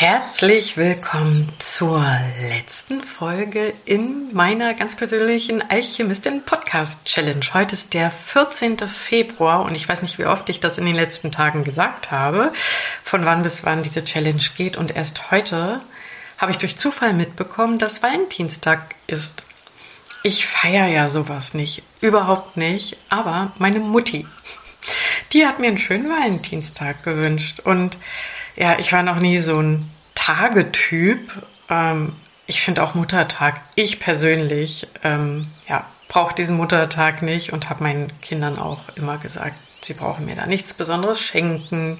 Herzlich willkommen zur letzten Folge in meiner ganz persönlichen Alchemistin-Podcast-Challenge. Heute ist der 14. Februar und ich weiß nicht, wie oft ich das in den letzten Tagen gesagt habe, von wann bis wann diese Challenge geht. Und erst heute habe ich durch Zufall mitbekommen, dass Valentinstag ist. Ich feiere ja sowas nicht, überhaupt nicht, aber meine Mutti, die hat mir einen schönen Valentinstag gewünscht. Und ja, ich war noch nie so ein Tagetyp. Ich finde auch Muttertag, ich persönlich, brauche diesen Muttertag nicht und habe meinen Kindern auch immer gesagt, sie brauchen mir da nichts Besonderes schenken.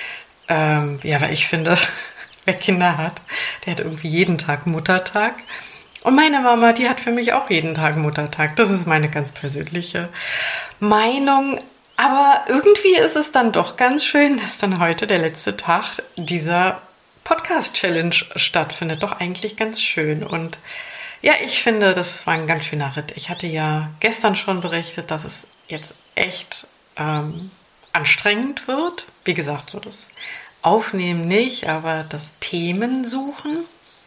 Weil ich finde, wer Kinder hat, der hat irgendwie jeden Tag Muttertag. Und meine Mama, die hat für mich auch jeden Tag Muttertag. Das ist meine ganz persönliche Meinung. Aber irgendwie ist es dann doch ganz schön, dass dann heute der letzte Tag dieser Podcast-Challenge stattfindet. Doch eigentlich ganz schön. Und ja, ich finde, das war ein ganz schöner Ritt. Ich hatte ja gestern schon berichtet, dass es jetzt echt anstrengend wird. Wie gesagt, so das Aufnehmen nicht, aber das Themensuchen.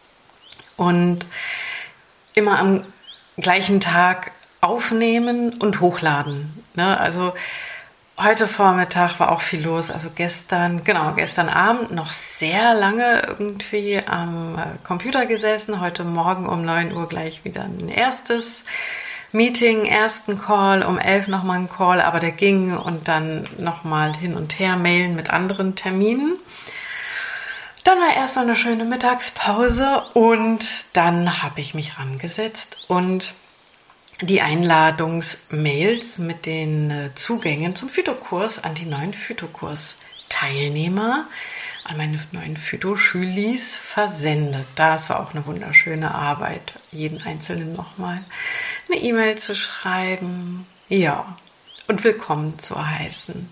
Und immer am gleichen Tag aufnehmen und hochladen. Ne? Also heute Vormittag war auch viel los, also gestern Abend noch sehr lange irgendwie am Computer gesessen, heute Morgen um 9 Uhr gleich wieder ein erstes Meeting, ersten Call, um 11 nochmal ein Call, aber der ging und dann nochmal hin und her mailen mit anderen Terminen. Dann war erstmal eine schöne Mittagspause und dann habe ich mich rangesetzt und die Einladungsmails mit den Zugängen zum Phytokurs an die neuen Phytokurs-Teilnehmer, an meine neuen Phyto-Schülis versendet. Das war auch eine wunderschöne Arbeit, jeden Einzelnen nochmal eine E-Mail zu schreiben, ja, und willkommen zu heißen.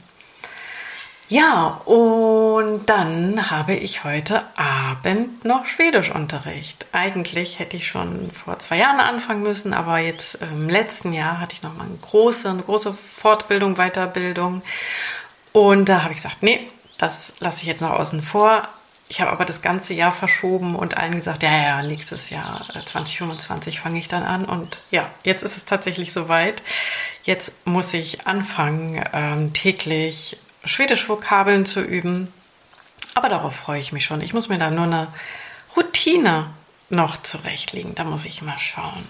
Ja, und dann habe ich heute Abend noch Schwedischunterricht. Eigentlich hätte ich schon vor 2 Jahren anfangen müssen, aber jetzt im letzten Jahr hatte ich nochmal eine große Fortbildung, Weiterbildung. Und da habe ich gesagt, nee, das lasse ich jetzt noch außen vor. Ich habe aber das ganze Jahr verschoben und allen gesagt, ja, nächstes Jahr 2025 fange ich dann an. Und ja, jetzt ist es tatsächlich soweit. Jetzt muss ich anfangen, täglich Schwedisch-Vokabeln zu üben, aber darauf freue ich mich schon. Ich muss mir da nur eine Routine noch zurechtlegen, da muss ich mal schauen.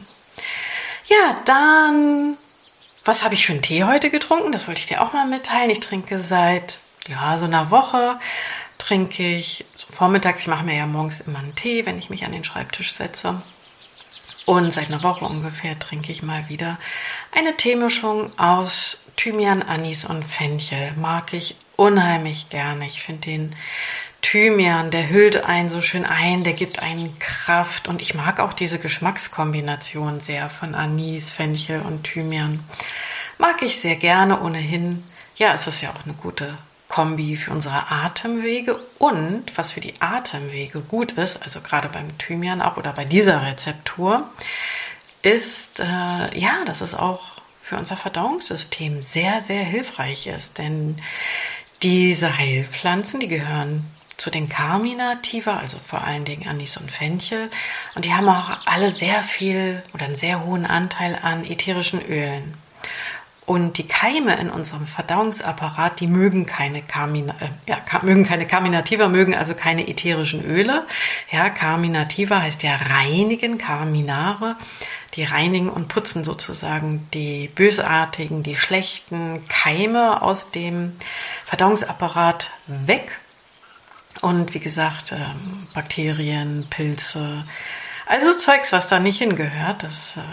Ja, dann, was habe ich für einen Tee heute getrunken? Das wollte ich dir auch mal mitteilen. Ich trinke seit, so einer Woche, vormittags, ich mache mir ja morgens immer einen Tee, wenn ich mich an den Schreibtisch setze. Und seit einer Woche ungefähr trinke ich mal wieder eine Teemischung aus Thymian, Anis und Fenchel. Mag ich unheimlich gerne. Ich finde den Thymian, der hüllt einen so schön ein, der gibt einen Kraft. Und ich mag auch diese Geschmackskombination sehr von Anis, Fenchel und Thymian. Mag ich sehr gerne ohnehin. Ja, es ist ja auch eine gute Kombi für unsere Atemwege und was für die Atemwege gut ist, also gerade beim Thymian auch oder bei dieser Rezeptur, ist, dass es auch für unser Verdauungssystem sehr, sehr hilfreich ist, denn diese Heilpflanzen, die gehören zu den Carminativa, also vor allen Dingen Anis und Fenchel, und die haben auch alle sehr viel oder einen sehr hohen Anteil an ätherischen Ölen. Und die Keime in unserem Verdauungsapparat, die mögen keine Carminativa, mögen also keine ätherischen Öle. Ja, Carminativa heißt ja reinigen, Carminare, die reinigen und putzen sozusagen die bösartigen, die schlechten Keime aus dem Verdauungsapparat weg. Und wie gesagt, Bakterien, Pilze, also Zeugs, was da nicht hingehört,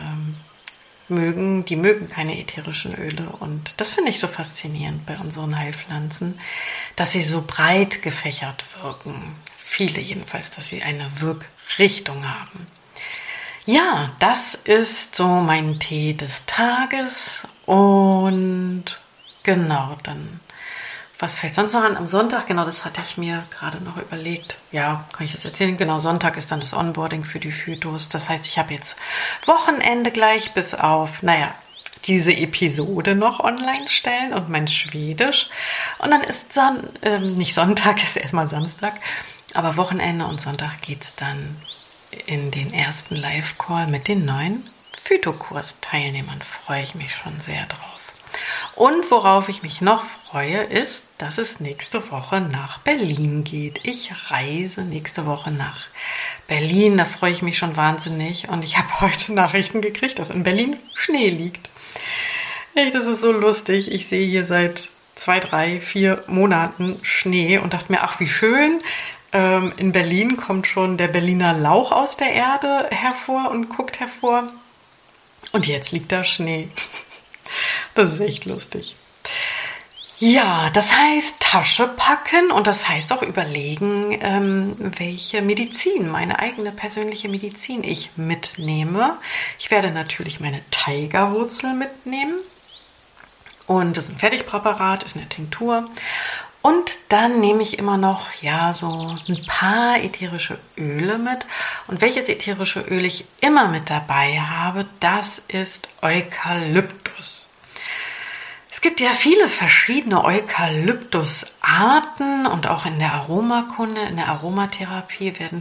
die mögen keine ätherischen Öle und das finde ich so faszinierend bei unseren Heilpflanzen, dass sie so breit gefächert wirken. Viele jedenfalls, dass sie eine Wirkrichtung haben. Ja, das ist so mein Tee des Tages und genau, dann was fällt sonst noch an? Am Sonntag, genau, das hatte ich mir gerade noch überlegt. Ja, kann ich das erzählen? Genau, Sonntag ist dann das Onboarding für die Phytos. Das heißt, ich habe jetzt Wochenende gleich bis auf, diese Episode noch online stellen und mein Schwedisch. Und dann ist nicht Sonntag, ist erstmal Samstag. Aber Wochenende und Sonntag geht es dann in den ersten Live-Call mit den neuen Phytokurs-Teilnehmern. Freue ich mich schon sehr drauf. Und worauf ich mich noch freue, ist, dass es nächste Woche nach Berlin geht. Ich reise nächste Woche nach Berlin. Da freue ich mich schon wahnsinnig. Und ich habe heute Nachrichten gekriegt, dass in Berlin Schnee liegt. Echt, das ist so lustig. Ich sehe hier seit 2, 3, 4 Monaten Schnee und dachte mir, ach wie schön. In Berlin kommt schon der Berliner Lauch aus der Erde hervor und guckt hervor. Und jetzt liegt da Schnee. Das ist echt lustig. Ja, das heißt Tasche packen und das heißt auch überlegen, welche Medizin, meine eigene persönliche Medizin ich mitnehme. Ich werde natürlich meine Tigerwurzel mitnehmen und das ist ein Fertigpräparat, ist eine Tinktur. Und dann nehme ich immer noch so ein paar ätherische Öle mit. Und welches ätherische Öl ich immer mit dabei habe, das ist Eukalyptus. Es gibt ja viele verschiedene Eukalyptusarten und auch in der Aromakunde, in der Aromatherapie werden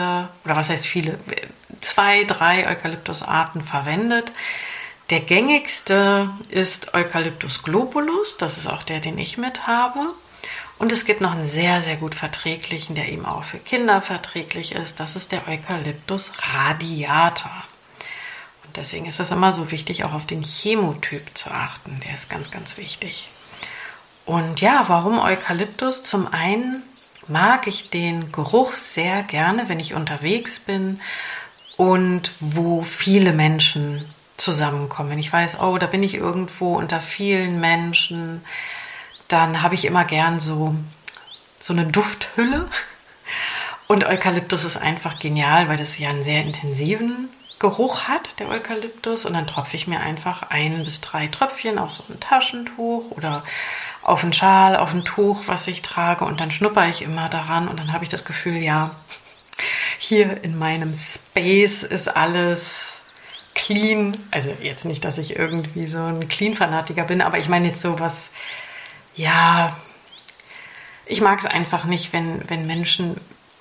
2, 3 Eukalyptusarten verwendet. Der gängigste ist Eucalyptus globulus, das ist auch der, den ich mit habe. Und es gibt noch einen sehr, sehr gut verträglichen, der eben auch für Kinder verträglich ist. Das ist der Eucalyptus radiata. Und deswegen ist es immer so wichtig, auch auf den Chemotyp zu achten. Der ist ganz, ganz wichtig. Und ja, warum Eukalyptus? Zum einen mag ich den Geruch sehr gerne, wenn ich unterwegs bin und wo viele Menschen zusammenkommen. Wenn ich weiß, oh, da bin ich irgendwo unter vielen Menschen, dann habe ich immer gern so eine Dufthülle. Und Eukalyptus ist einfach genial, weil das ja einen sehr intensiven Geruch hat, der Eukalyptus. Und dann tropfe ich mir einfach 1 bis 3 Tröpfchen auf so ein Taschentuch oder auf einen Schal, auf ein Tuch, was ich trage. Und dann schnupper ich immer daran und dann habe ich das Gefühl, ja, hier in meinem Space ist alles clean. Also jetzt nicht, dass ich irgendwie so ein Clean-Fanatiker bin, aber ich meine jetzt so was. Ja, ich mag es einfach nicht, wenn Menschen,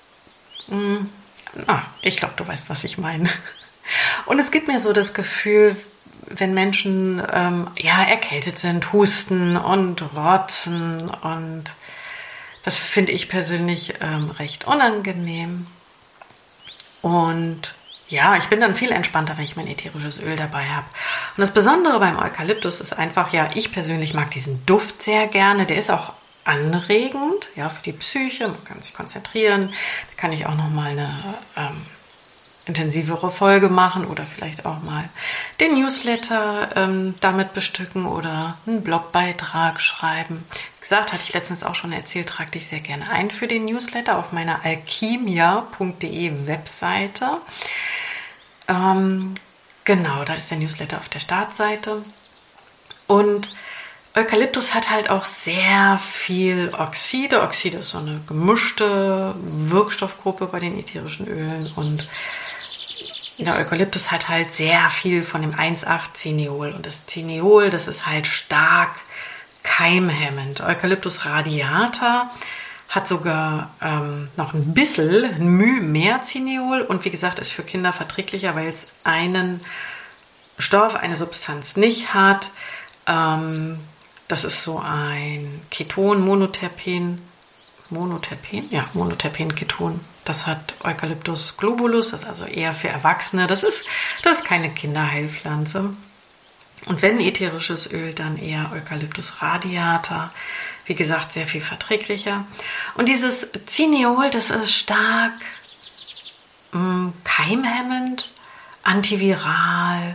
ich glaube, du weißt, was ich meine. Und es gibt mir so das Gefühl, wenn Menschen erkältet sind, husten und rotzen und das finde ich persönlich recht unangenehm. Und ja, ich bin dann viel entspannter, wenn ich mein ätherisches Öl dabei habe. Und das Besondere beim Eukalyptus ist einfach, ich persönlich mag diesen Duft sehr gerne. Der ist auch anregend, für die Psyche. Man kann sich konzentrieren. Da kann ich auch nochmal eine intensivere Folge machen oder vielleicht auch mal den Newsletter damit bestücken oder einen Blogbeitrag schreiben. Wie gesagt, hatte ich letztens auch schon erzählt, trag dich sehr gerne ein für den Newsletter auf meiner alchimia.de Webseite. Genau, da ist der Newsletter auf der Startseite. Und Eukalyptus hat halt auch sehr viel Oxide. Oxide ist so eine gemischte Wirkstoffgruppe bei den ätherischen Ölen. Und der Eukalyptus hat halt sehr viel von dem 1,8-Cineol. Und das Cineol, das ist halt stark keimhemmend. Eukalyptus radiata hat sogar noch ein bisschen Mühe mehr Cineol und wie gesagt, ist für Kinder verträglicher, weil es einen Stoff, eine Substanz nicht hat. Das ist so ein Keton, Monoterpen-Keton. Das hat Eucalyptus globulus, das ist also eher für Erwachsene. Das ist keine Kinderheilpflanze. Und wenn ätherisches Öl, dann eher Eucalyptus radiata. Wie gesagt, sehr viel verträglicher. Und dieses Cineol, das ist stark keimhemmend, antiviral,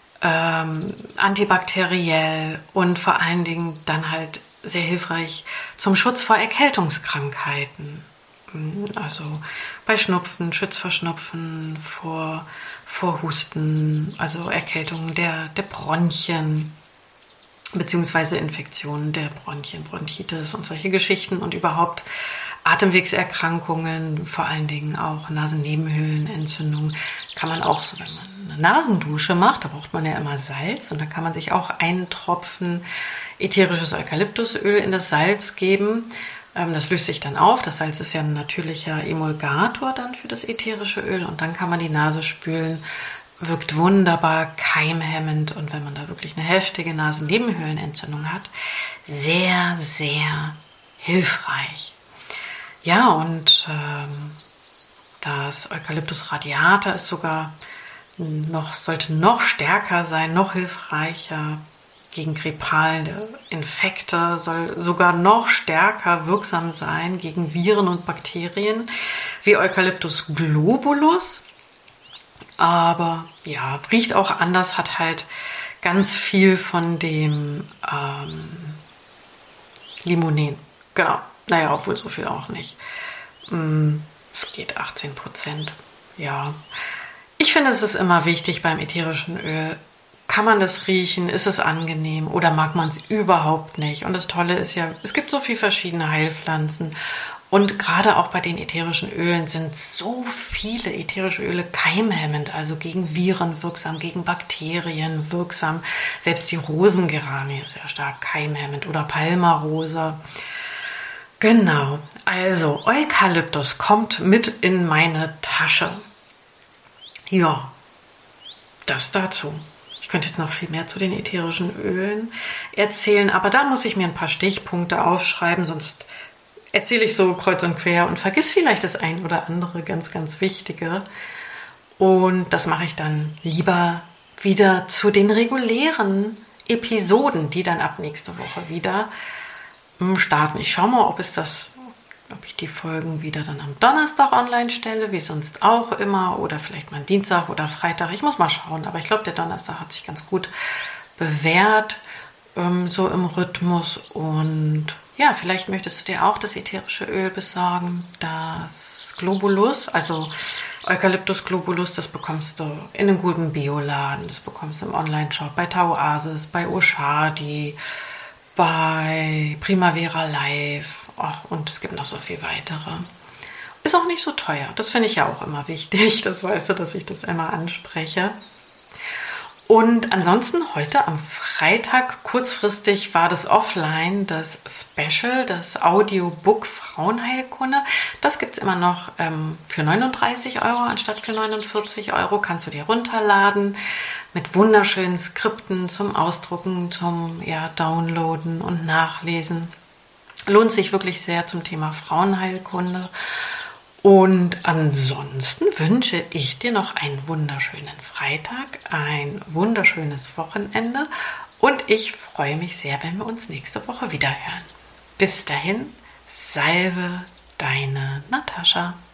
antibakteriell und vor allen Dingen dann halt sehr hilfreich zum Schutz vor Erkältungskrankheiten. Also bei Schnupfen, Schutz vor Schnupfen, vor Husten, also Erkältungen der Bronchien, beziehungsweise Infektionen der Bronchien, Bronchitis und solche Geschichten und überhaupt Atemwegserkrankungen, vor allen Dingen auch Nasennebenhöhlenentzündung, kann man auch so, wenn man eine Nasendusche macht, da braucht man ja immer Salz und da kann man sich auch einen Tropfen ätherisches Eukalyptusöl in das Salz geben. Das löst sich dann auf. Das Salz ist ja ein natürlicher Emulgator dann für das ätherische Öl und dann kann man die Nase spülen. Wirkt wunderbar, keimhemmend und wenn man da wirklich eine heftige Nasennebenhöhlenentzündung hat, sehr, sehr hilfreich. Ja, und das Eucalyptus radiata ist sogar sollte noch stärker sein, noch hilfreicher gegen grippale Infekte, soll sogar noch stärker wirksam sein gegen Viren und Bakterien wie Eucalyptus globulus. Aber ja, riecht auch anders, hat halt ganz viel von dem Limonen. Genau, naja, obwohl so viel auch nicht. Es geht 18%. Ja, ich finde, es ist immer wichtig beim ätherischen Öl. Kann man das riechen? Ist es angenehm oder mag man es überhaupt nicht? Und das Tolle ist ja, es gibt so viele verschiedene Heilpflanzen. Und gerade auch bei den ätherischen Ölen sind so viele ätherische Öle keimhemmend, also gegen Viren wirksam, gegen Bakterien wirksam. Selbst die Rosengeranie ist ja stark keimhemmend oder Palmarose. Genau, also Eukalyptus kommt mit in meine Tasche. Ja, das dazu. Ich könnte jetzt noch viel mehr zu den ätherischen Ölen erzählen, aber da muss ich mir ein paar Stichpunkte aufschreiben, sonst erzähle ich so kreuz und quer und vergiss vielleicht das ein oder andere ganz, ganz Wichtige. Und das mache ich dann lieber wieder zu den regulären Episoden, die dann ab nächste Woche wieder starten. Ich schaue mal, ob ich die Folgen wieder dann am Donnerstag online stelle, wie sonst auch immer, oder vielleicht mal Dienstag oder Freitag. Ich muss mal schauen, aber ich glaube, der Donnerstag hat sich ganz gut bewährt, so im Rhythmus. Und ja, vielleicht möchtest du dir auch das ätherische Öl besorgen, das Globulus, also Eucalyptus globulus, das bekommst du in einem guten Bioladen, das bekommst du im Online-Shop, bei Tauasis, bei Oshadi, bei Primavera Live. Ach, und es gibt noch so viel weitere. Ist auch nicht so teuer. Das finde ich ja auch immer wichtig. Das weißt du, dass ich das immer anspreche. Und ansonsten heute am Freitag kurzfristig war das offline, das Special, das Audiobook Frauenheilkunde. Das gibt es immer noch für 39 € anstatt für 49 €. Kannst du dir runterladen mit wunderschönen Skripten zum Ausdrucken, zum Downloaden und Nachlesen. Lohnt sich wirklich sehr zum Thema Frauenheilkunde. Und ansonsten wünsche ich dir noch einen wunderschönen Freitag, ein wunderschönes Wochenende und ich freue mich sehr, wenn wir uns nächste Woche wieder hören. Bis dahin, salve deine Natascha.